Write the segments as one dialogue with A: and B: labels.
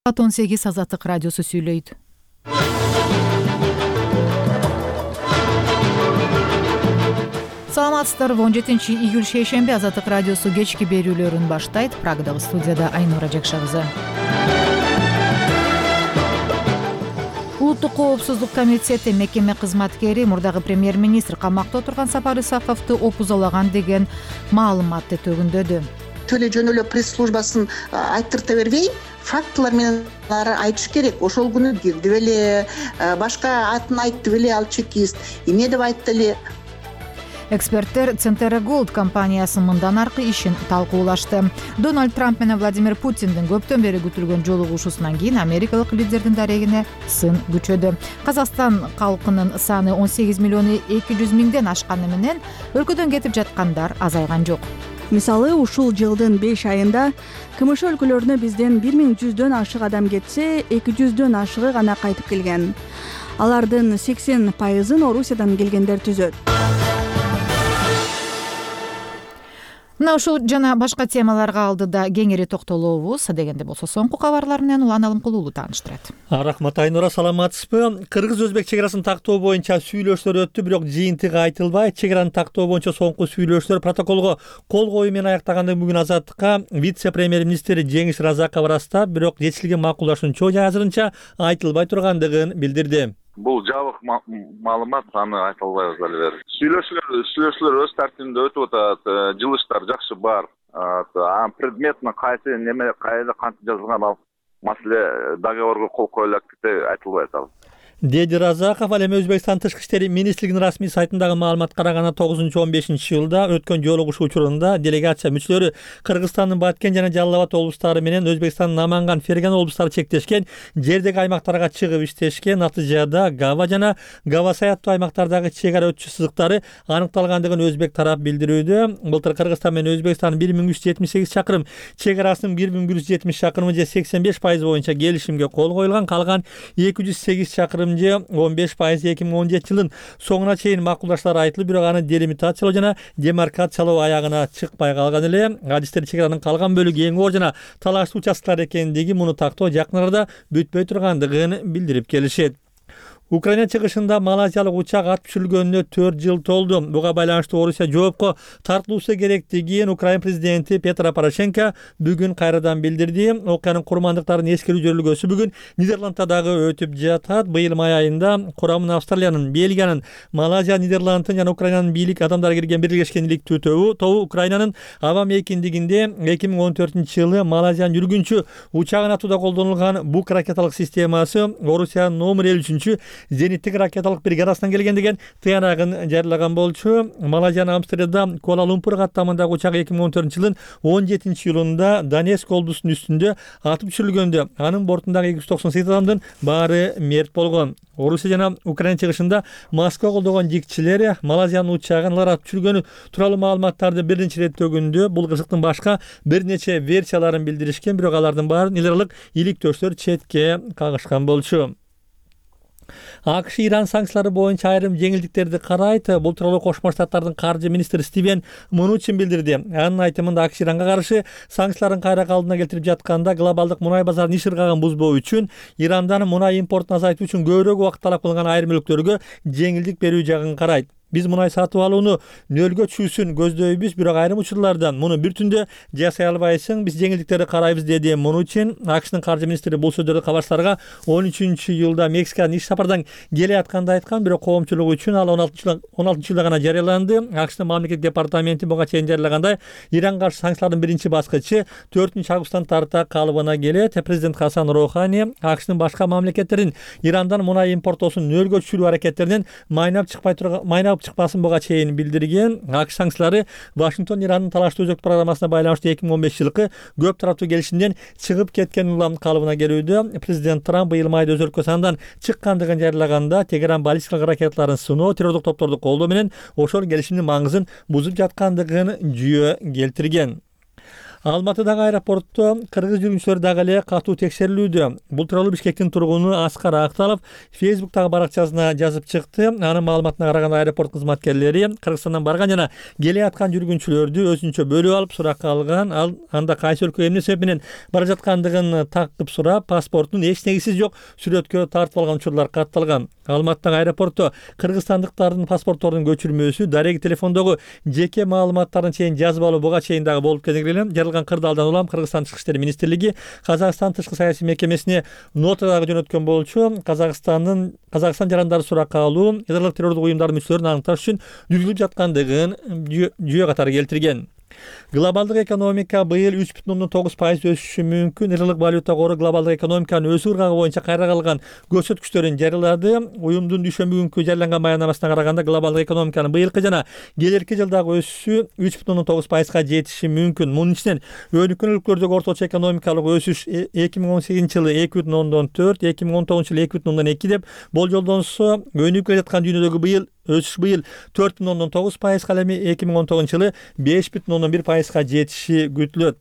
A: Saat 18 Азаттык радиосу сүйлөйт. Саламатсыздарбы, 17-июль шейшембе Азаттык радиосу кечки берүүлөрүн баштайт. Прагадагы студияда Айнура Жакшагызы. Улуттук коопсуздук комитети мекеме кызматкери мурдагы премьер-министр камакта отурган Сапар Исаковду опузалаган деген маалыматты төгүндөдү.
B: Төлө жөн эле пресс-службасын айттырта бербей, фактылар менен айтыш керек. Ошол күнү кирди беле, башка атын айтты беле ал чекист, эмне деп айтты эле.
A: Эксперттер Центера Голд компаниясынын мындан аркы ишин талкуулашты. Дональд Трамп менен Владимир Путиндин көптөн бери күтүлгөн жолугушуусунан кийин америкалык лидердин дарегине сын күчөдү. Казакстан калкынын саны 18 миллион 200 миңден ашканы менен өлкөдөн кетип жаткандар азайган жок.
C: Мисалы, ушул жылдын 5 айында КМШ өлкөлөрүнө бизден 1100дөн ашык адам кетсе, 200дөн ашыгы гана кайтып келген. Алардын 80%-ын Орусиядан келгендер түзөт.
A: Мына ушул жана башка темаларга алдыда кеңири токтолобуз. Дегенде болсо соңку кабарлар менен Улан Алымкулуулу тааныштырат.
D: Рахмат Айнура, саламатсызбы? Кыргыз-өзбек чек арасын тактоо боюнча сүйлөшүүлөр өттү, бирок жыйынтыгы айтылбай. Чек араны тактоо боюнча соңку сүйлөшүүлөр протоколго кол коюу менен аяктаганда бүгүн Азаттыкка вице-премьер-министр Жеңиш Разаков ырастап, бирок жетишилген макулдашуучу азырынча айтылбай тургандыгын билдирди.
E: Бул жабык маалымат, аны айта албайбыз али бери. Сүйлөшүүлөр өз тартибинде өтүп атат, жылыштар жакшы бар. Предметно кайсы неме кайда кантип жазылган ал маселе договорго кол коюлат деп айтылбайт ал.
D: Деди Разаков. Ал эми Өзбекстан тышкы иштери министрлигинин расмий сайтындагы маалымат караганда 9-15 жылда өткөн жолугушуу учурунда делегация мүчөлөрү Кыргызстандын Баткен жана Жалал Абад облустары менен Өзбекстандын Наманган, Ферган облустары чектешкен жердеги аймактарга чыгып иштешкен. Натыйжада Гава жана Гава саяттуу аймактардагы чек ара өтчү сызыктары аныкталгандыгын өзбек тарап билдирүүдө. Былтыр Кыргызстан менен Өзбекстан 1378 чакырым, чек арасынын 1170 чакырымы же 85% боюнча келишимге кол коюлган. Калган 208 чакырым 15% 2017 жылдын соңуна чейин макулдаштар айтылып, бирок аны делимитациялоо жана демаркациялоо аягына чыкпай калган эле. Адистер чек аранын калган бөлүгү эң оор жана талаштуу участкалар экендиги, муну тактоо жакын арада бүтпөй тургандыгын билдирип келишет. Украина чыгышында малайзиялык учак ат түшүрүлгөнүнө 4 жыл толду. Буга байланыштуу Орусия жоопко тартылуусу керектигин Украина президенти Петро Порошенко бүгүн кайрадан билдирди. Окуянын курмандыктарын эскерүү жөрүлгөсү бүгүн Нидерландта дагы өтүп жатат. Быйыл май айында курамына Австралиянын, Бельгиянын, Малайзия, Нидерландтын жана Украинанын бийлик адамдары кирген Биргешкен иликтүү тобу Украинанын аба мейкиндигинде 2014-жылы Малайзиянын жүргүнчү учагын атууда колдонулган Бук ракеталык системасы Орусиянын номер 53 зениттик ракеталык бригадасынан келген деген тыянагын жарылаган болчу. Малайзиянын Амстердам, Куала-Лумпур каттамындагы учак 2014-жылдын 17-июлунда Донецк облусунун үстүндө атып түшүрүлгөндө анын бортундагы 298 адамдын баары мерт болгон. Орусия жана Украина чыгышында Москва колдогон жикчилер Малайзиянын учагын атып түшүргөнү тууралуу маалыматтарды бир нече ирет төгүндү. Бул кырсыктын башка бир нече версияларын билдиришкен, бирок алардын баарын иранлык иликтөштөр четке кагышкан болчу. АКШ Иран санкциялары боюнча айрым жеңилдиктерди карайт. Бул тууралуу Кошмо Штаттардын каржы министри Стивен Мнучин билдирди. Анын айтымында АКШ Иранга каршы санкцияларын кайра калдына келтирип жатканда глобалдык мунай базарын иш ыргагын бузбоо үчүн Ирандан мунай импортун азайтуу үчүн көбүрөөк убакыт талап кылган айрым өлкөлөргө жеңилдик берүү жагын карайт. Биз мунай сатып алууну нөлгө түшүүсүн көздөйбүз, бирок айрым учурларда муну бир түндө жасай албайсың. Биз жеңилдиктерди карайбыз, деди Мнучин. АКШнын каржы министри бул сөздөрдү кабарчыларга 13-июлда Мексикадан иш сапардан келе атканда айткан, бирок коомчулук үчүн ал 16-жылда гана жарыяланды. АКШнын мамлекеттик департаменти буга чейин жарыялагандай, Иран каршы санкциялардын биринчи баскычы 4-августтан тарта калыбына келет. Президент Хасан Рохани АКШнын башка мамлекеттердин Ирандан мунай импортоосун нөлгө түшүрүү аракеттеринен майнап чыкпасын буга чейин билдирген. АКШ санкциялары Вашингтон Ирандын талаштуу өзөктүк программасына байланыштуу 2015 жылкы көп тараптуу келишимден чыгып кеткен улам калыбына келүүдө. Президент Трамп быйыл майда өз өлкөсүнөн чыккандыгын жарыялаганда Тегеран баллистикалык ракеталарын сыноо, террордук топторду колдоо менен ошол келишимдин маңызын бузуп жаткандыгын жүйө келтирген. Алматыдагы аэропортто кыргыз жүргүнчүлөр дагы эле катуу текшерилүүдө. Бул тууралуу Бишкектин тургуну Аскар Акталов Фейсбуктагы баракчасына жазып чыкты. Анын маалыматына караганда аэропорт кызматкерлери Кыргызстандан барган жана келе аткан жүргүнчүлөрдү өзүнчө бөлүп алып суракка алган. Анда кайсы өлкөгө эмне себеп менен бара жаткандыгын такып сурап, паспортун эч негизи жок сүрөткө тартып алган учурлар катталган. Алматыдагы аэропортто кыргызстандыктардын паспортторунун көчүрмөсү дареги телефондогу жеке маалыматтарын чейин жазып алуу буга чейин дагы болуп келгиле. Жарылган кырдаалдан улам Кыргызстан Тышкы иштер министрлиги Казакстан тышкы саясий мекемесине нота дагы жөнөткөн болчу. Казакстан жарандары суракка алуу, ядролук террордук уюмдардын мүчөлөрүн аныкташ үчүн жүргүзүлүп жаткандыгын жүйө катары келтирген. Глобалдык экономика быйыл 3,9% өсүшү мүмкүн. Ыргызстан валюта кору глобалдык экономиканын өсүү ыргагы боюнча кайра калган көрсөткүчтөрүн жарыялады. Уюмдун дүйшөмбү күнкү жарыяланган баянамасына караганда глобалдык экономиканын быйылкы жана келерки жылдагы өсүшү 3,9%га жетиши мүмкүн. Мунун ичинен өнүккөн өлкөлөрдөгү орточо экономикалык өсүш 2018 жылы 2,4, 2019 жылы 2,2 деп болжолдонсо, өнүгүп келе жаткан дүйнөдөгү өсүш быйыл 4,9%, ал эми 2019 жылы 5,1%га жетиши күтүлөт.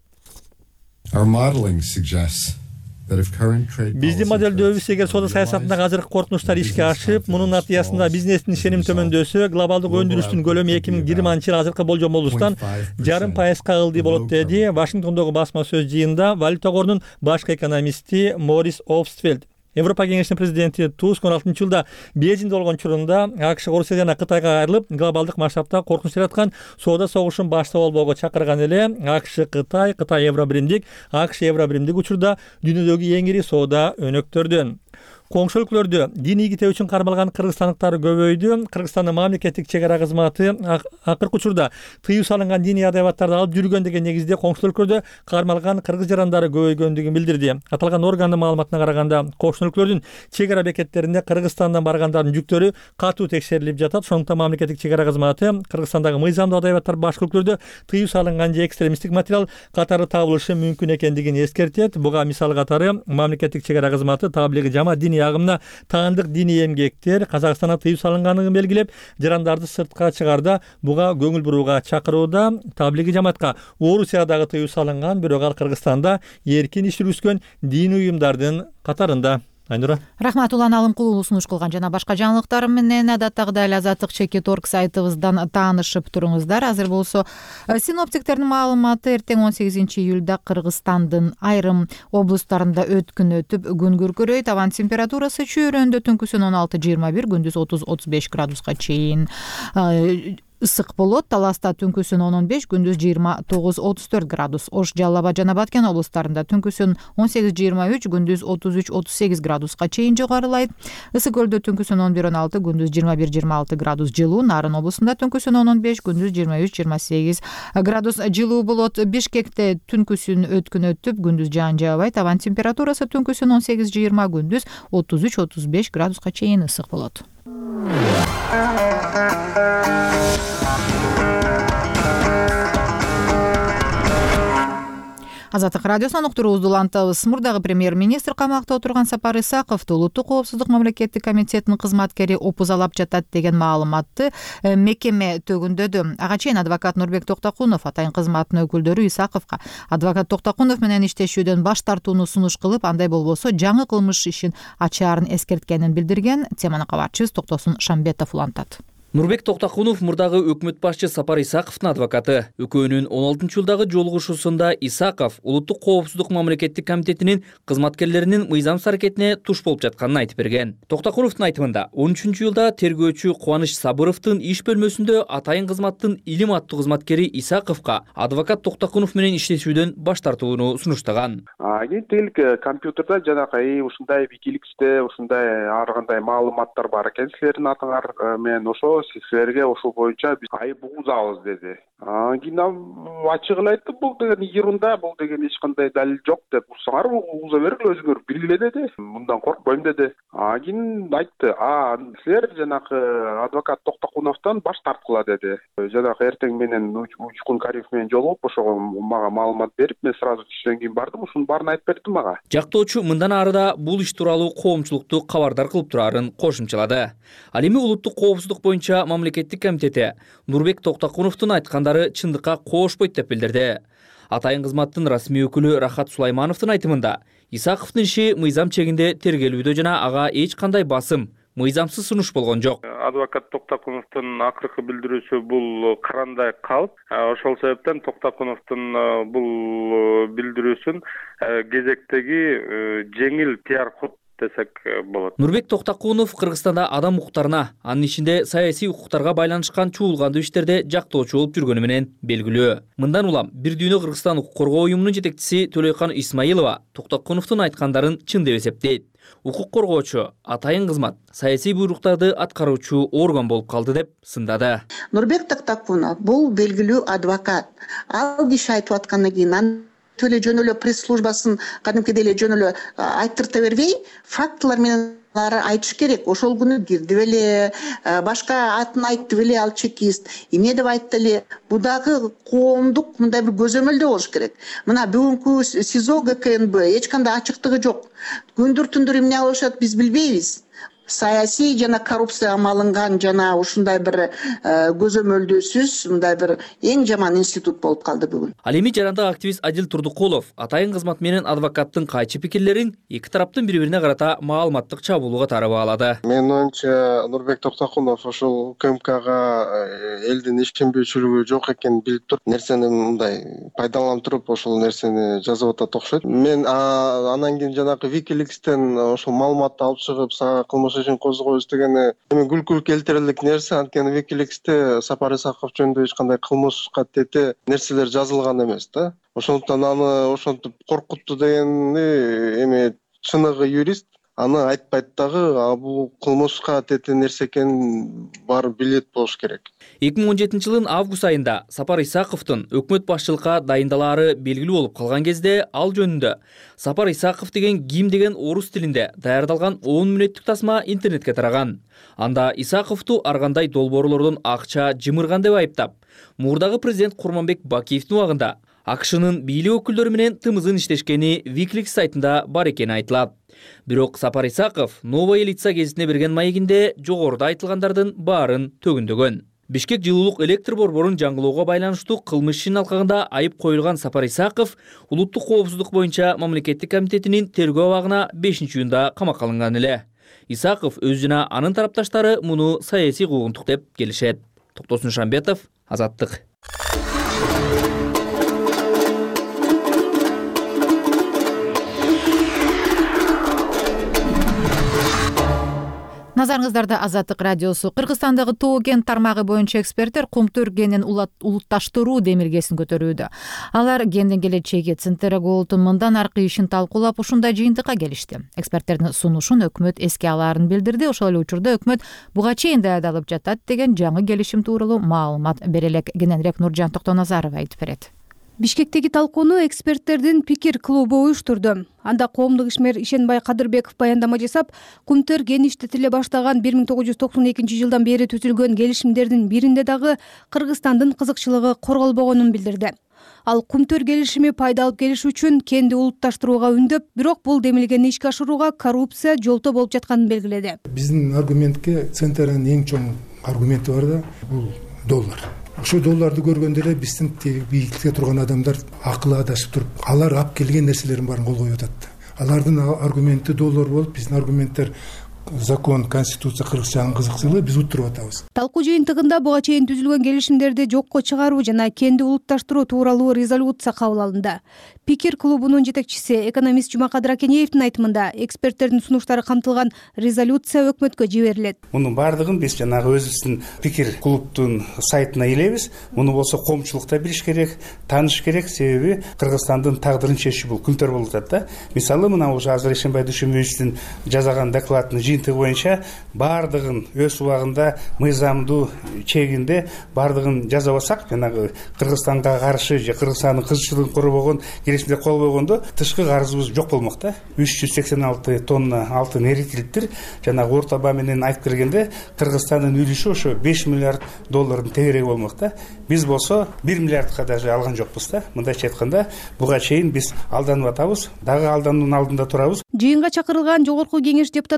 D: Биздин моделдөөбүз эгер соода саясатындагы азыркы коркунучтар ишке ашып, мунун натыйжасында бизнестин ишеним төмөндөсө, глобалдык өндүрүштүн көлөмү 2020 жылы азыркы болжомобуздан 0,5%га ылдый болот деди Вашингтондогу басма сөз жыйынында валюта корунун башкы экономисти Морис Обстфельд. Европа кеңешинин президенти Туск 16 жылда Бейжиңде болгон учурунда АКШ Орусия жана Кытайга айрылып, глобалдык масштабта коркунуч жараткан соода согушун баштап албоого чакырган эле. АКШ Кытай евробиримдик, АКШ евробиримдик учурда дүйнөдөгү эң ири соода өнөктөрдөн. Коңшу өлкөлөрдө диний ките үчүн кармалган кыргызстандыктар көбөйдү. Кыргызстандын мамлекеттик чек ара кызматы акыркы учурда тыюу салынган диний адабияттарды алып жүргөн деген негизде коңшу өлкөлөрдө кармалган кыргыз жарандары көбөйгөндүгүн билдирди. Аталган органдын маалыматына караганда, коңшу өлкөлөрдүн чек ара бекеттеринде Кыргызстандан баргандардын жүктөрү катуу текшерилип жатат. Ошондуктан мамлекеттик чек ара кызматы Кыргызстандагы мыйзамдуу адабияттар башка өлкөлөрдө тыюу салынган же экстремисттик материал катары табылышы мүмкүн экендигин эскертет. Буга мисал катары мамлекеттик чек ара кызматы таблиги жама диний агымына таандык диний эмгектер Казакстанда тыюу салынганын белгилеп, жарандарды сыртка чыгарда буга көңүл бурууга чакырууда. Таблиги жамаатка Орусиядагы тыюу салынган, бирок ал Кыргызстанда эркин иш жүргүзгөн диний уюмдардын катарында. Айнура.
A: Рахмат, Улан Алымкулуу сунуш кылган жана башка жаңылыктар менен адаттагыдай эле Азаттык.org сайтыбыздан таанышып туруңуздар. Азыр болсо синоптиктердин маалыматы эртең 18 июлда Кыргызстандын айрым облустарында өткүн өтүп, күн күркөрөйт. Абан температурасы чөйрөндө түнкүсүн 16-21, күндүз 30-35 градуска чейин ысык болот. Таласта түнкүсүн 15, күндүз 29-34 градус. Ош, Жалал Абад жана Баткен облустарында түнкүсүн 18-23, күндүз 33-38 градуска чейин жогорулайт. Ысык көлдө түнкүсүн 11-16, күндүз 21-26 градус жылуу. Нарын облусунда түнкүсүн 15, күндүз 23-28 градус жылуу болот. Бишкекте түнкүсүн өткүн өтүп, күндүз жаан жаабайт. Абан температурасы түнкүсүн 18-20, күндүз 33-35 градуска чейин ысык болот. Азаттык радиосунан уктуруубузду улантабыз. Мурдагы премьер-министр камакта отурган Сапар Исаковду Улуттук коопсуздук мамлекеттик комитетинин кызматкери опузалап жатат деген маалыматты мекеме төгүндөдү. Ага чейин адвокат Нурбек Токтокунов атайын кызматтын өкүлдөрү Исаковго адвокат Токтокунов менен иштешүүдөн баш тартууну сунуш кылып, андай болбосо жаңы кылмыш ишин ачаарын эскерткенин билдирген. Теманы кабарчыбыз Токтосун Шамбетов улантат.
F: Нурбек Токтокунов мурдагы өкмөт башчы Сапар Исаковдун адвокаты. Экөөнүн 16 жылдагы жолугушуусунда Исаков Улуттук коопсуздук мамлекеттик комитетинин кызматкерлеринин мыйзамсыз аракетине туш болуп жатканын айтып берген. Токтокуновдун айтымында 13 жылда тергөөчү Кубаныч Сабыровдун иш бөлмөсүндө атайын кызматтын Илим аттуу кызматкери Исаковго адвокат Токтокунов менен иштешүүдөн баш тартууну сунуштаган.
G: Агенттик компьютерде жанакай ушундай Wikileaks'те ушундай ар кандай маалыматтар бар экен силердин атыңар менен, ошо силерге ошол боюнча биз айып угузабыз деди. Кийин ачык эле айтты, бул деген ерунда, бул деген эч кандай далил жок деп, урсаңар угуза бергиле, өзүңөр билгиле деди. Мындан коркпойм деди. Кийин айтты, силер жанакы адвокат Токтокуновдон баш тарткыла деди. Жанакы эртең менен Учкун Кариев менен жолугуп, ошого мага маалымат берип, мен сразу түштөн кийин бардым, ушунун баарын айтып берди мага.
F: Жактоочу мындан ары да бул иш тууралуу коомчулукту кабардар кылып турарын кошумчалады. Ал эми Улуттук коопсуздук боюнча мамлекеттик комитети Нурбек Токтокуновдун айткандары чындыкка коошпойт деп билдирди. Атайын кызматтын расмий өкүлү Рахат Сулаймановдун айтымында Исаковдун иши мыйзам чегинде тергелүүдө жана ага эч кандай басым, мыйзамсыз сунуш болгон жок.
G: Адвокат Токтокуновдун акыркы билдирүүсү бул карандай калп. Ошол себептен Токтокуновдун бул билдирүүсүн кезектеги жеңил пиар ход десек болот.
F: Нурбек Токтокунов Кыргызстанда адам укуктарына, анын ичинде саясий укуктарга байланышкан чуулгандуу иштерде жактоочу болуп жүргөнү менен белгилүү. Мындан улам Бир дүйнө Кыргызстан укук коргоо уюмунун жетекчиси Төлөйкан Исмаилова Токтокуновдун айткандарын чын деп эсептейт. Укук коргоочу атайын кызмат саясий буйруктарды аткаруучу орган болуп калды деп сындады.
B: Нурбек Токтокунов бул белгилүү адвокат. Ал киши айтып аткандан кийин эле жөн эле пресс службасын кадимкидей эле жөн эле айттырта бербей, фактылар менен айтыш керек. Ошол күнү кирди беле, башка атын айтты беле ал чекист, эмне деп айтты эле. Бул дагы коомдук мындай бир көзөмөлдө болуш керек. Мына бүгүнкү СИЗО ГКНБ эч кандай ачыктыгы жок. Күндүр түндүр эмне кылышат биз билбейбиз. Саясий жана коррупцияга малынган жана ушундай бир көзөмөлдөсүз мындай бир эң жаман институт болуп калды бүгүн.
F: Ал эми жарандык активист Адил Турдукулов атайын кызмат менен адвокаттын кайчы пикирлерин эки тараптын бири-бирине карата маалыматтык чабуулуга тарабы алады.
H: Менин оюмча Нурбек Токтокунов ошол УКМКга элдин ишенбөөчүлүгү жок экенин билип туруп, нерсени мындай пайдаланып туруп ошол нерсени жазып атат окшойт. Мен анан кийин жанагы Wikileaks'тен ошол маалыматты алып чыгып сага кылмыш ишин козгойбуз дегени эми күлкүлүк келтирерлик нерсе. Анткени Wikileaks'те Сапар Исаков жөнүндө эч кандай кылмышка тете нерселер жазылган эмес да. Ошондуктан аны ошентип коркутту дегенди эми чыныгы юрист аны айтпайт дагы, бул кылмышка тете нерсе экенин баары билет болуш керек.
F: 2017 жылдын август айында Сапар Исаковдун өкмөт башчылыкка дайындалаары белгилүү болуп калган кезде ал жөнүндө Сапар Исаков деген ким деген орус тилинде даярдалган 10 мүнөттүк тасма интернетке тараган. Анда Исаковду ар кандай долбоорлордон акча жымырган деп айыптап, мурдагы президент Курманбек Бакиевдин убагында АКШнын бийлик өкүлдөрү менен тымызын иштешкени Wikileaks сайтында бар экени айтылат. Бирок Сапар Исаков Новая лица гезитине берген маегинде жогоруда айтылгандардын баарын төгүндөгөн. Бишкек жылуулук электр борборун жаңылоого байланыштуу кылмыш ишинин алкагында айып коюлган Сапар Исаков улуттук коопсуздук боюнча мамлекеттик комитетинин тергөө абагына 5-июнда камакка алынган эле. Исаков өз жана анын тарапташтары муну саясий куугунтук деп келишет. Токтосун Шамбетов, Азаттык.
A: Назарыңыздарда Азаттык радиосу. Кыргызстандагы Тоо кен тармагы боюнча эксперттер кумтөр кенин улутташтыруу демилгесин көтөрүүдө. Алар кендин келечеги Центера Голдтун мындан аркы ишин талкуулап ушундай жыйынтыкка келишти. Эксперттердин сунушун өкмөт эске алаарын билдирди. Ошол эле учурда өкмөт буга чейин даярдалып жатат деген жаңы келишим тууралуу маалымат берелек. Кененирээк Нуржан Токтоназарова айтып берет.
I: Бишкектеги талкууну эксперттердин пикир клубу уюштурду. Анда коомдук ишмер Ишенбай Кадырбеков баяндама жасап, кумтөр кен иштетиле баштаган 1992 жылдан бери түзүлгөн келишимдердин биринде дагы Кыргызстандын кызыкчылыгы корголбогонун билдирди. Ал кумтөр келишими пайда алып келиш үчүн кенди улутташтырууга үндөп, бирок бул демилгени ишке ашырууга коррупция жолто болуп жатканын белгиледи.
J: Биздин аргументке Центеранын эң чоң аргументи бар да, бул доллар. Ошол долларды көргөндө эле биздин бийликте турган адамдар акылы адашып туруп, алар алып келген нерселерин баарын кол коюп атат. Алардын аргументи доллар болуп, биздин аргументтер закон, конституция кыргызчанын кызыкчылыгы, биз уттуруп атабыз.
I: Талкуу жыйынтыгында буга чейин түзүлгөн келишимдерди жокко чыгаруу жана кенди улутташтыруу тууралуу резолюция кабыл алынды. Пикир клубунун жетекчиси экономист Жумакадыр Акенеевдин айтымында, эксперттердин сунуштары камтылган резолюция өкмөткө жиберилет.
K: Мунун баардыгын биз жанагы өзүбүздүн пикир клубтун сайтына илебиз. Муну болсо коомчулукта билиш керек, тааныш керек, себеби Кыргызстандын тагдырын чечүү бул күнтөр болуп атат да. Мисалы, мына уже азыр Ишенбай Дүйшөнбаевдин жазаган докладынын жыйынтыгы боюнча баардыгын өз убагында мыйзамдуу чегинде баардыгын жаза алсак, жанагы Кыргызстанга каршы же Кыргызстандын кызыкчылыгын корбогон келишимде кол койгондо тышкы карызыбыз жок болмок да. 386 тонна алтын эритилиптир. Жанагы орто баа менен айтып келгенде Кыргызстандын үлүшү ошо 5 миллиард доллардын тегереги болмок да. Биз болсо 1 миллиардка даже алган жокпуз да. Мындайча айтканда, буга чейин биз алданып атабыз, дагы алдануунун алдында турабыз.
I: Жыйынга чакырылган жогорку кеңеш депутаттары жана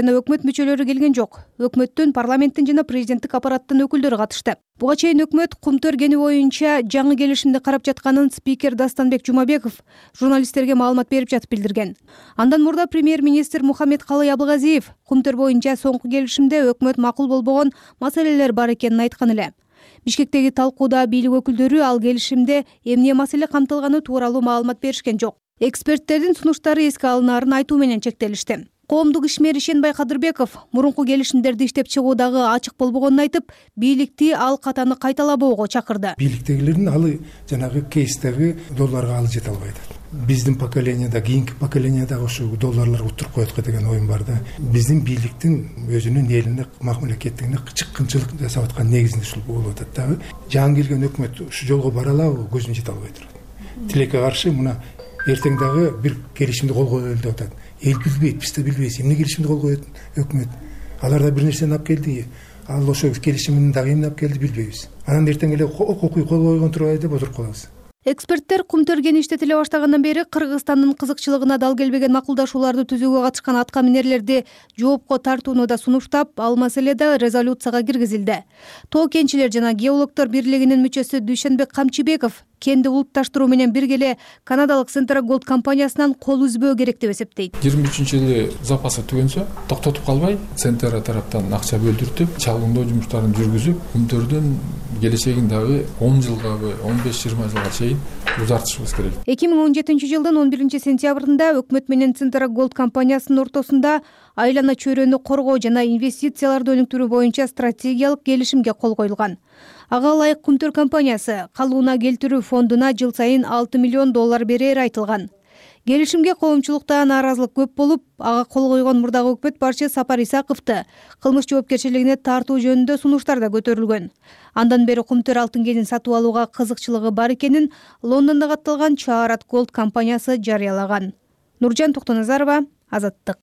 I: жана өкмөт мүчөлөрү келген жок. Өкмөттүн, парламенттин жана президенттик аппараттын өкүлдөрү катышты. Буга чейин өкмөт Кумтөр кени боюнча жаңы келишимди карап жатканын спикер Дастанбек Жумабеков журналисттерге маалымат берип жатып билдирген. Андан мурда премьер-министр Мухаммедкалый Абылгазиев Кумтөр боюнча соңку келишимде өкмөт макул болбогон маселелер бар экенин айткан эле. Бишкектеги талкууда бийлик өкүлдөрү ал келишимде эмне маселе камтылганы тууралуу маалымат беришкен жок. Эксперттердин сунуштары эске алынаарын айтуу менен чектелишти. Коомдук ишмер Ишенбай Кадырбеков мурунку келишимдерди иштеп чыгуудагы ачык болбогонун айтып, бийликти ал катаны кайталабоого чакырды.
J: Бийликтегилердин алы жанагы кейстеги долларга алы жете албайт. Биздин поколениеда, кийинки поколениеда ошо долларлар утуруп коет деген оюм бар да. Биздин бийликтин өзүнүн элине, мамлекеттигине чыккынчылык жасап аткан негизинде ушул болуп атат дагы. Жаңы келген өкмөт ушу жолго бара алабы, көзүм жете албай турат. Тилекке каршы мына эртең дагы бир келишимди кол коелу деп атат. Эл билбейт, биз да билбейбиз. Эмне келишимди кол коет өкмөт? Алар да бир нерсени алып келди. Ал ошо келишимин дагы эмне алып келди билбейбиз. Анан эртең эле окуй кол койгон турбайбы деп отуруп калабыз.
I: Эксперттер Кумтөр кени иштетиле баштагандан бери Кыргызстандын кызыкчылыгына дал келбеген макулдашууларды түзүүгө катышкан атка минерлерди жоопко тартууну да сунуштап, ал маселе да резолюцияга киргизилди. Тоо кенчилер жана геологдор бирлигинин мүчөсү Дүйшөнбек Камчыбеков кенди улутташтыруу менен биргеле канадалык Centera Gold компаниясынан кол үзбөө керек деп эсептейт.
L: 23-жылы запасы түгөнсө токтотуп калбай, Centera тараптан акча бөлдүртүп, чагылымдоо жумуштарын жүргүзүп, Кумтөрдүн келечегин дагы 10 жылгабы, 15-20 жылга чейин узартышыбыз керек.
I: 2017-жылдын 11-сентябрында өкмөт менен Centera Gold компаниясынын ортосунда айлана чөйрөнү коргоо жана инвестицияларды өнүктүрүү боюнча стратегиялык келишимге кол коюлган. Ага ылайык Кумтөр компаниясы калууна келтирүү фондуна жыл сайын $6 миллион берери айтылган. Келишимге коомчулукта нааразылык көп болуп, ага кол койгон мурдагы өкмөт башчы Сапар Исаковду кылмыш жоопкерчилигине тартуу жөнүндө сунуштар да көтөрүлгөн. Андан бери Кумтөр алтын кенин сатып алууга кызыкчылыгы бар экенин Лондондо катталган Чаарат Gold компаниясы жарыялаган. Нуржан Токтоназарова, Азаттык.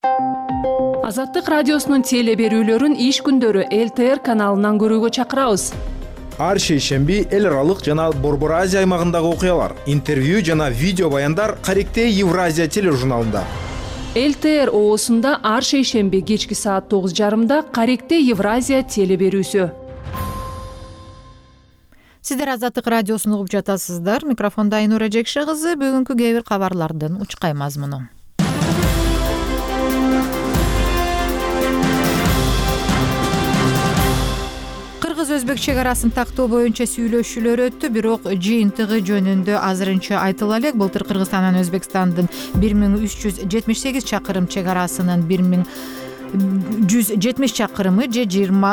M: Азаттык радиосунун теле берүүлөрүн иш күндөрү ЛТР каналынан көрүүгө чакырабыз.
N: Ар шейшемби эл аралык жана Борбор Азия аймагындагы окуялар, интервью жана видео баяндар Каректе Евразия тележурналында.
M: ЛТР оосунда ар шейшемби кечки саат 9:30 Каректе Евразия теле берүүсү.
A: Сиздер Азаттык радиосун угуп жатасыздар. Микрофонда Айнура Жекше кызы. Бүгүнкү кээ бир кабарлардын учкай мазмуну. Кыргыз-өзбек чек арасын тактоо боюнча сүйлөшүүлөр өттү, бирок жыйынтыгы жөнүндө азырынча айтыла элек. Былтыр Кыргызстан менен Өзбекстандын 1378 чакырым чек арасынын 1170 чакырымы же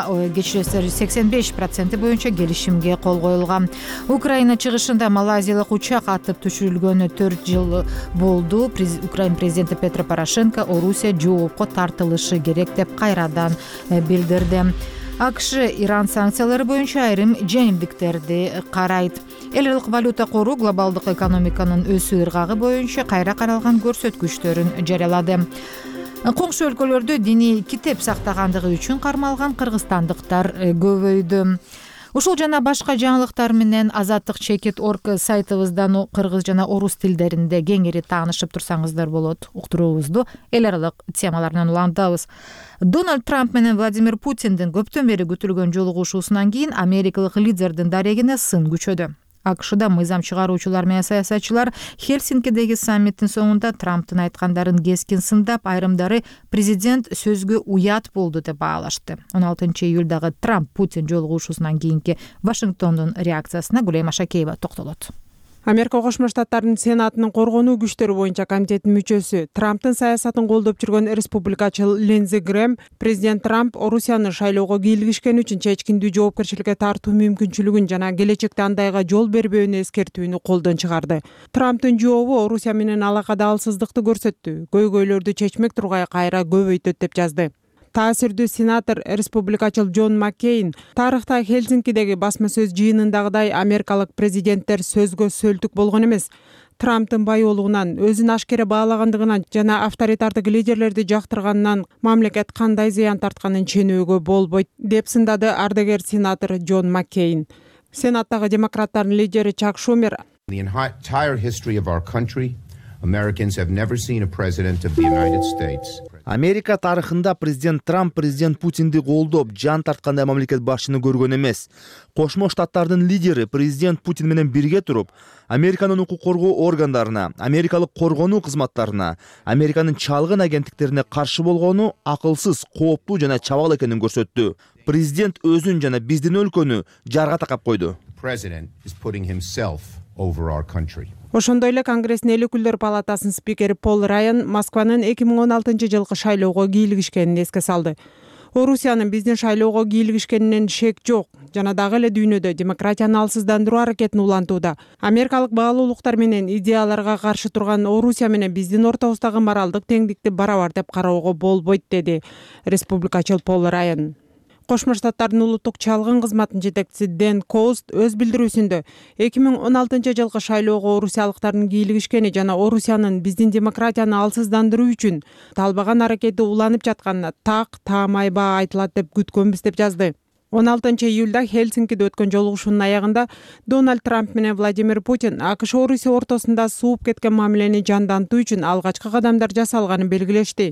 A: 85% боюнча келишимге кол коюлган. Украина чыгышында малайзиялык учак атып түшүрүлгөнү 4 жыл болду. Украина президенти Петро Порошенко Орусия жоопко тартылышы керек деп кайрадан билдирди. АКШ Иран санкциялары боюнча айрым жеңилдиктерди карайт. Эл аралык валюта кору глобалдык экономиканын өсүү ыргагы боюнча кайра каралган көрсөткүчтөрүн жарыялады. Коңшу өлкөлөрдө диний китеп сактагандыгы үчүн кармалган кыргызстандыктар көбөйдү. Ушул жана башка жаңылыктар менен Азаттык.org сайтыбыздан кыргыз жана орус тилдеринде кеңири таанышып турсаңыздар болот. Уктуруубузду эл аралык темаларынан улантабыз. Дональд Трамп менен Владимир Путиндин көптөн бери күтүлгөн жолугушуусунан кийин америкалык лидердин дарегине сын күчөдү. АКШда мыйзам чыгаруучулар менен саясатчылар Хельсинкидеги саммиттин соңунда Трамптын айткандарын кескин сындап, айрымдары президент сөзгө уят болду деп баалашты. 16 июлдагы Трамп-Путин жолугушуусунан кийинки Вашингтондун реакциясына Гулейма Шакеева токтолот.
O: Америка Кошмо Штаттарынын Сенатынын коргонуу күчтөрү боюнча комитетинин мүчөсү, Трамптын саясатын колдоп жүргөн республикачыл Линдзи Грэм президент Трамп Орусияны шайлоого кийлигишкени үчүн чечкиндүү жоопкерчиликке тартуу мүмкүнчүлүгүн жана келечекте андайга жол бербөөнү эскертүүнү колдон чыгарды. Трамптын жообу Орусия менен алакада алсыздыкты көрсөттү, көйгөйлөрдү чечмек тургай кайра көбөйтөт деп жазды. Таасирдүү сенатор республикачыл Джон Маккейн тарыхта Хельсинкидеги басма сөз жыйынындагыдай америкалык президенттер сөзгө сөлтүк болгон эмес. Трамптын байоолугунан, өзүн ашкере баалагандыгынан жана авторитардык лидерлерди жактырганынан мамлекет кандай зыян тартканын ченөөгө болбойт деп сындады ардагер сенатор Джон Маккейн. Сенаттагы демократтардын лидери Чак Шумер
P: The entire history of our country, Americans have never seen a president of the United States.
N: Америка тарыхында президент Трамп президент Путинди колдоп жан тарткандай мамлекет башчыны көргөн эмес. Кошмо Штаттардын лидери президент Путин менен бирге туруп, Американын укук коргоо органдарына, америкалык коргонуу кызматтарына, Американын чалгын агенттиктерине каршы болгону акылсыз, кооптуу жана чабал экенин көрсөттү. Президент өзүн жана биздин өлкөнү жарга такап койду.
O: Ошондой эле Конгресстин эл өкүлдөр палатасынын спикери Пол Райан Москванын 2016-жылкы шайлоого кийлигишкенин эске салды. Орусиянын биздин шайлоого кийлигишкенинен шек жок жана дагы эле дүйнөдө демократияны алсыздандыруу аракетин улантууда. Америкалык баалуулуктар менен идеяларга каршы турган Орусия менен биздин ортобуздагы моралдык теңдикти барабар деп кароого болбойт, деди республикачыл Пол Райан. Кошмо Штаттардын улуттук чалгын кызматынын жетекчиси Дэн Коуст өз билдирүүсүндө 2016-жылкы шайлоого орусиялыктардын кийлигишкени жана Орусиянын биздин демократияны алсыздандыруу үчүн талбаган аракети уланып жатканына таамайбаа айтылат деп күткөнбүз деп жазды. 16-июлда Хельсинкиде өткөн жолугушуунун аягында Дональд Трамп менен Владимир Путин АКШ-Орусия ортосунда сууп кеткен мамилени жандантуу үчүн алгачкы кадамдар жасалганын белгилешти.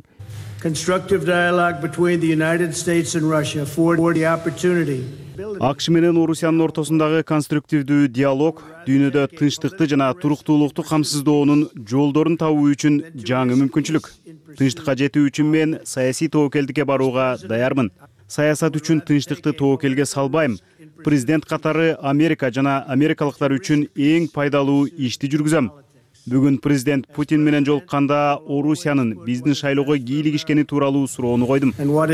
P: АКШ менен Орусиянын ортосундагы конструктивдүү диалог дүйнөдө тынчтыкты жана туруктуулукту камсыздоонун жолдорун табуу үчүн жаңы мүмкүнчүлүк. Тынчтыкка жетүү үчүн мен саясий тобокелдикке барууга даярмын. Саясат үчүн тынчтыкты тобокелге салбайм. Президент катары Америка жана америкалыктар үчүн эң пайдалуу ишти жүргүзөм. Бүгүн президент Путин менен жолукканда Орусиянын биздин шайлоого кийлигишкени тууралуу суроону койдум.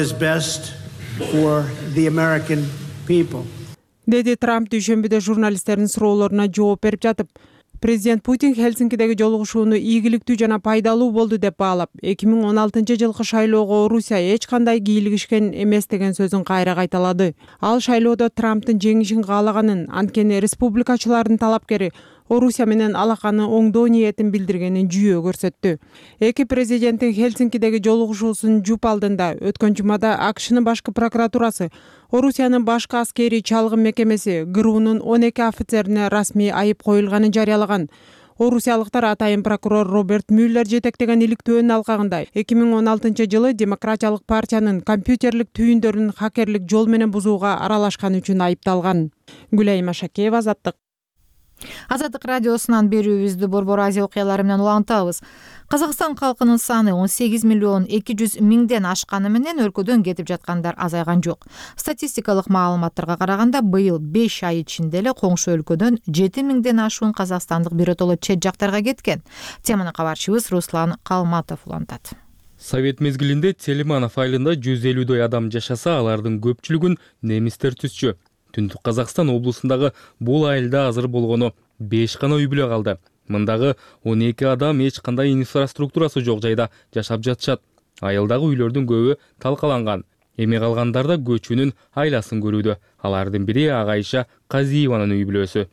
O: Деди Трамп дүйшөмбүдө журналисттердин суроолоруна жооп берип жатып. Президент Путин Хельсинкидеги жолугушууну ийгиликтүү жана пайдалуу болду деп баалап, 2016-жылкы шайлоого Орусия эч кандай кийлигишкен эмес деген сөзүн кайра кайталады. Ал шайлоодо Трамптын жеңишин каалаганын, анткени республикачылардын талапкери Орусия менен алаканы оңдоо ниетин билдиргенин жүйө көрсөттү. Эки президенттин Хельсинкидеги жолугушуусунун жуп алдында өткөн жумада АКШнын башкы прокуратурасы Орусиянын башкы аскерий чалгын мекемеси ГРУнун 12 офицерине расмий айып коюлганын жарыялаган. Орусиялыктар атайын прокурор Роберт Мюллер жетектеген иликтөөнүн алкагында 2016-жылы Демократиялык партиянын компьютерлик түйүндөрүн хакерлик жол менен бузууга аралашкан үчүн айыпталган. Гүлайым Ашакеева, Азаттык.
A: Азаттык радиосунан берүүбүздү Борбор Азия окуялары менен улантабыз. Казакстан калкынын саны 18 миллион 200 миңден ашканы менен өлкөдөн кетип жаткандар азайган жок. Статистикалык маалыматтарга караганда, быйыл 5 ай ичинде эле коңшу өлкөдөн 7 миңден ашуун казакстандык биротоло чет жактарга кеткен. Теманы кабарчыбыз Руслан Калматов улантат.
Q: Совет мезгилинде Телиманов айылында 150дөй адам жашаса, алардын көпчүлүгүн немистер түзчү. Түндүк Казакстан облусундагы бул айылда азыр болгону 5 гана үй бүлө калды. Мындагы 12 адам эч кандай инфраструктурасы жок жайда жашап жатышат. Айылдагы үйлөрдүн көбү талкаланган. Эми калгандарда көчүүнүн айласын көрүүдө. Алардын бири Агайша Казиеванын үй бүлөсү.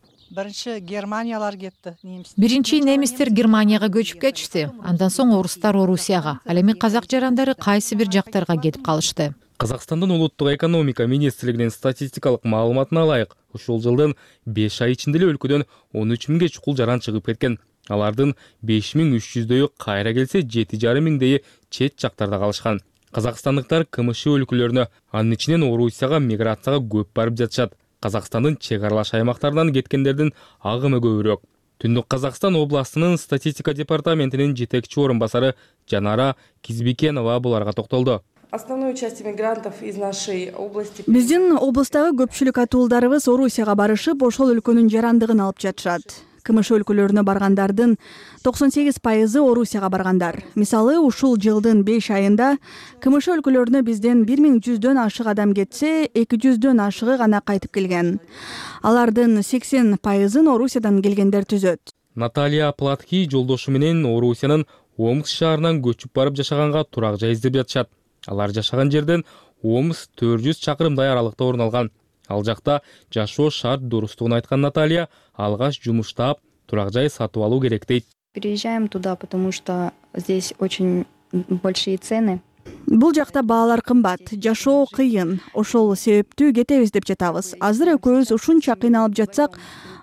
A: Биринчи немистер Германияга көчүп кетишти. Андан соң орустар Орусияга, ал эми казак жарандары кайсы бир жактарга кетип калышты.
Q: Казакстандын улуттук экономика министрлигинин статистикалык маалыматына ылайык, ушул жылдын 5 ай ичинде эле өлкөдөн 13 миңге чукул жаран чыгып кеткен. Алардын 5300дөйү кайра келсе, 7,5 миңдейи чет жактарда калышкан. Казакстандыктар КМШ өлкөлөрүнө, анын ичинен Орусияга миграцияга көп барып жатышат. Казакстандын чек аралаш аймактарынан кеткендердин агымы көбүрөөк. Түндүк Казакстан областынын статистика департаментинин жетекчи орун басары Жанара Кизбекенова буларга токтолду.
R: Основную часть мигрантов из нашей области.
C: Биздин облустагы көпчүлүк атуулдарыбыз Орусияга барышып, ошол өлкөнүн жарандыгын алып жатышат. КМШ өлкөлөрүнө баргандардын 98% Орусияга баргандар. Мисалы, ушул жылдын 5 айында КМШ өлкөлөрүнө бизден 1100дөн ашык адам кетсе, 200дөн ашыгы гана кайтып келген. Алардын 80%-ын Орусиядан келгендер түзөт.
Q: Наталья Платки жолдошу менен Орусиянын Омск шаарынан көчүп барып жашаганга турак жай издеп жатышат. Алар жашаган жерден Омск 400 чакырымдай аралыкта орун алган. Ал жакта жашоо шарт дурустугун айткан Наталья алгаш жумуштап, турак жай сатып алуу керек дейт.
S: Переезжаем туда, потому что здесь очень большие цены.
C: Бул жакта баалар кымбат, жашоо кыйын. Ошол себептүү кетебиз деп жатабыз. Азыр экөөбүз ушунча кыйналып жатсак,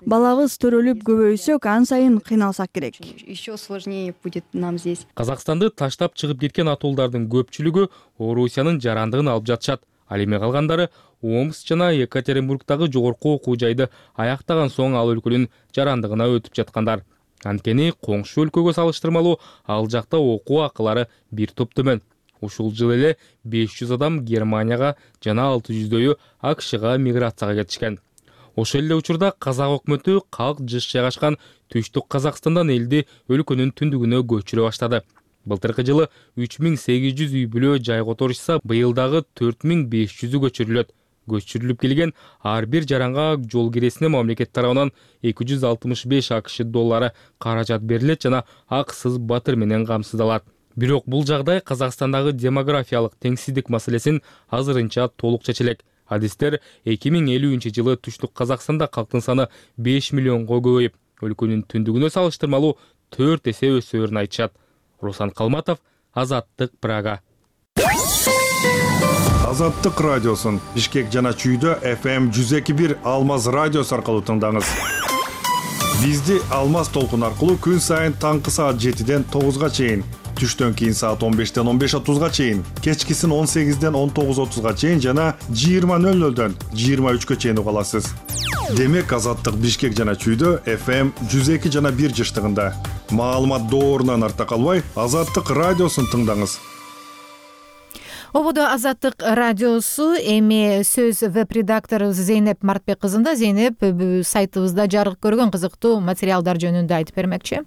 C: балабыз төрөлүп көбөйсөк ан сайын кыйналсак керек.
S: Еще сложнее будет нам здесь.
Q: Казакстанды таштап чыгып кеткен атуулдардын көпчүлүгү Орусиянын жарандыгын алып жатышат. Ал эми калгандары Омск жана Екатеринбургдагы жогорку окуу жайды аяктаган соң ал өлкөнүн жарандыгына өтүп жаткандар. Анткени коңшу өлкөгө салыштырмалуу ал жакта окуу акылары бир топ төмөн. Ушул жылы эле 500 адам Германияга жана 600дөйү АКШга миграцияга кетишкен. Ошол эле учурда казак өкмөтү калк жыш жайгашкан түштүк Казакстандан элди өлкөнүн түндүгүнө көчүрө баштады. Былтыркы жылы 3800 үй бүлө жайга отурушса, быйыл дагы 4500 көчүрүлөт. Көчүрүлүп келген ар бир жаранга жол киресине мамлекет тарабынан 265 АКШ доллары каражат берилет жана акысыз батыр менен камсыздалат. Бирок бул жагдай Казакстандагы демографиялык теңсиздик маселесин азырынча толук чече элек. Адистер 2050 жылы түштүк Казакстанда калктын саны 5 миллионго көбөйүп, өлкөнүн түндүгүнө салыштырмалуу 4 эсе өсөөрүн айтышат. Руслан Калматов, Азаттык, Прага.
T: Азаттык радиосун Бишкек жана Чүйдө FM 102.1 Алмаз радиосу аркылуу тыңдаңыз. Бизди Алмаз толкун аркылуу күн сайын таңкы саат 7-ден 9-га чейин, түштөн кийин саат 15-ден 15:30-га чейин, кечкисин 18-ден 19:30-га чейин жана 20:00-дөн 23-кө чейин уга аласыз. Демек Азаттык Бишкек жана Чүйдө FM 102 жана 1 жыштыгында. Маалымат доорунан арта калбай, Азаттык радиосун тыңдаңыз.
A: Ободо Азаттык радиосу эми сөз веб-редакторубуз Зейнеп Мартбек кызында. Зейнеп сайтыбызда жарык көргөн кызыктуу материалдар жөнүндө айтып бермекчи.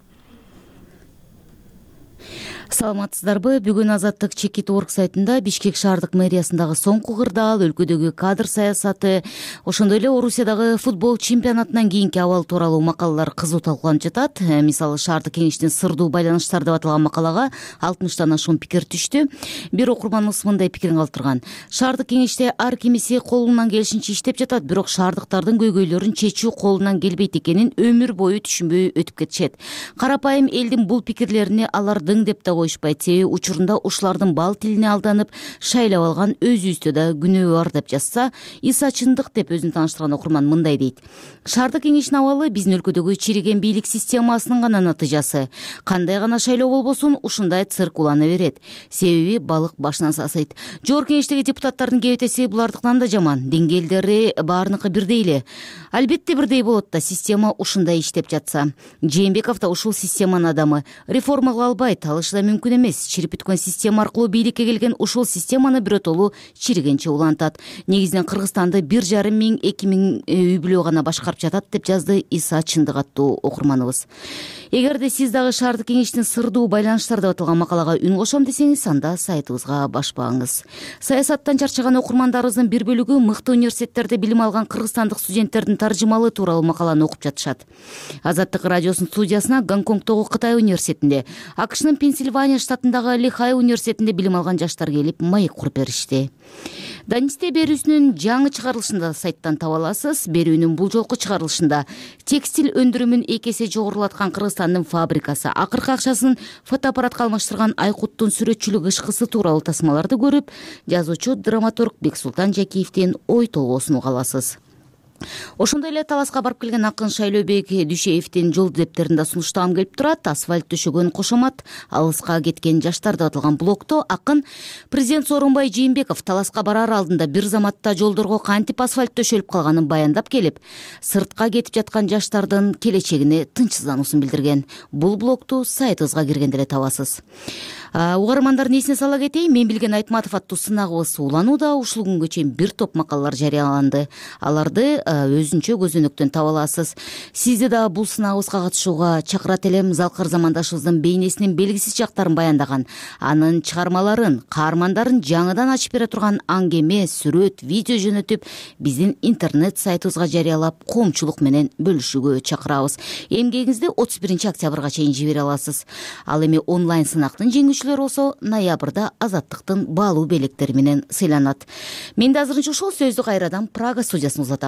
U: Саламатсыздарбы? Бүгүн Азаттык Чекит.org сайтында Бишкек шаардык мэриясындагы соңку кырдаал, өлкөдөгү кадр саясаты, ошондой эле Орусиядагы футбол чемпионатынан кийинки абал тууралуу макалалар кызуу талкууланып жатат. Мисалы, шаардык кеңештин сырдуу байланыштар деп аталган макалага 60тан ашуун пикир түштү. Бир окурманыбыз мындай пикирин калтырган: шаардык кеңеште ар кимиси колунан келишинче иштеп жатат, бирок шаардыктардын көйгөйлөрүн чечүү колунан келбейт экенин өмүр бою түшүнбөй өтүп кетишет. Карапайым элдин бул пикирлерине алар дың деп да коюшпайт. Себеби учурунда ушулардын бал тилине алданып шайлап алган өзүбүздө да күнөө бар деп жазса, Иса чындык деп өзүн тааныштырган окурман мындай дейт: шаардык кеңештин абалы биздин өлкөдөгү чириген бийлик системасынын гана натыйжасы. Кандай гана шайлоо болбосун, ушундай цирк улана берет. Себеби балык башынан сасыйт. Жогорку кеңештеги депутаттардын кебетеси булардыкынан да жаман. Деңгээлдери баарыныкы бирдей эле. Албетте бирдей болот да, система ушундай иштеп жатса. Жээнбеков да ушул системанын адамы. Реформа кыла албайт, алышы да мүмкүн эмес. Чирип бүткөн система аркылуу бийликке келген ушул системаны биротолуу чиригенче улантат. Негизинен Кыргызстанды 1,5 миң 2 миң үй бүлө гана башкарып жатат деп жазды Иса чындык аттуу окурманыбыз. Эгерде сиз дагы шаардык кеңештин сырдуу байланыштар деп аталган макалага үн кошом десеңиз, анда сайтыбызга башпаңыз. Саясаттан чарчаган окурмандарыбыздын бир бөлүгү мыкты университеттерде билим алган кыргызстандык студенттердин таржымалы тууралуу макаланы окуп жатышат. Азаттык радиосунун студиясына Гонконгдогу Кытай университетинде, АКШнын Пенсильвания штатындагы Лихай университетинде билим алган жаштар келип маек куруп беришти. Данисте берүүсүнүн жаңы чыгарылышында сайттан таба аласыз. Берүүнүн бул жолку чыгарылышында текстиль өндүрүмүн 2 эсе жогорулаткан Кыргызстандын фабрикасы акыркы акчасын фотоаппаратка алмаштырган Айкуттун сүрөтчүлүк ышкысы тууралуу тасмаларды көрүп, жазуучу драматург Бексултан Жакиевдин ой толгоосун уга аласыз. Ошондой эле таласка барып келген акын Шайлообек Дүйшеевдин жол дептеринде сунуштагым келип турат. Асфальт төшөгөн кошомат, алыска кеткен жаштар деп аталган блокто акын президент Сооронбай Жээнбеков таласка барар алдында бир заматта жолдорго кантип асфальт төшөлүп калганын баяндап келип, сыртка кетип жаткан жаштардын келечегине тынчсыздануусун билдирген. Бул блокту сайтыбызга киргенде эле табасыз. Угармандардын эсине сала кетейин, Мен билген Айтматов аттуу сынагыбыз уланууда. Ушул күнгө чейин бир топ макалалар жарыяланды. Аларды өзүнчө көзөнөктөн таба аласыз. Сизди да бул сынагыбызга катышууга чакырат элем. Залкар замандашыбыздын бейнесинин белгисиз жактарын баяндаган, анын чыгармаларын, каармандарын жаңыдан ачып бере турган аңгеме, сүрөт, видео жөнөтүп, биздин интернет сайтыбызга жарыялап, коомчулук менен бөлүшүүгө чакырабыз. Эмгегиңизди 31 октябрга чейин жибере аласыз. Ал эми онлайн сынактын жеңүүчүлөр болсо ноябрда Азаттыктын баалуу белектери менен сыйланат. Мен да азырынча ушул сөздү кайрадан Прага студиясына узатам.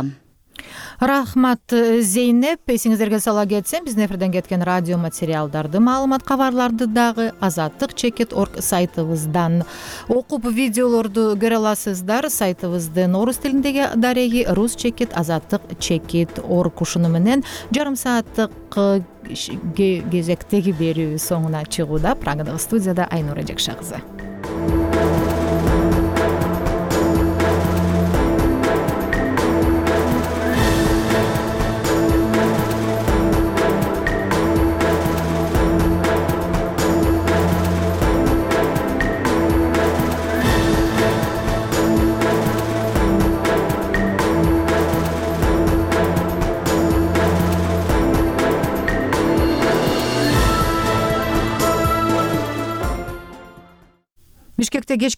A: Рахмат Зейнеп. Эсиңиздерге сала кетсем, биздин эфирден кеткен радио материалдарды, маалымат кабарларды дагы azatlyk.org сайтыбыздан окуп видеолорду көрө аласыздар. Сайтыбыздын орус тилиндеги дареги rus.azatlyk.org. Ушуну менен жарым сааттык кезектеги берүү соңуна чыгууда. Прагадагы студияда Айнура Жакша кызы. Бишкекте кечки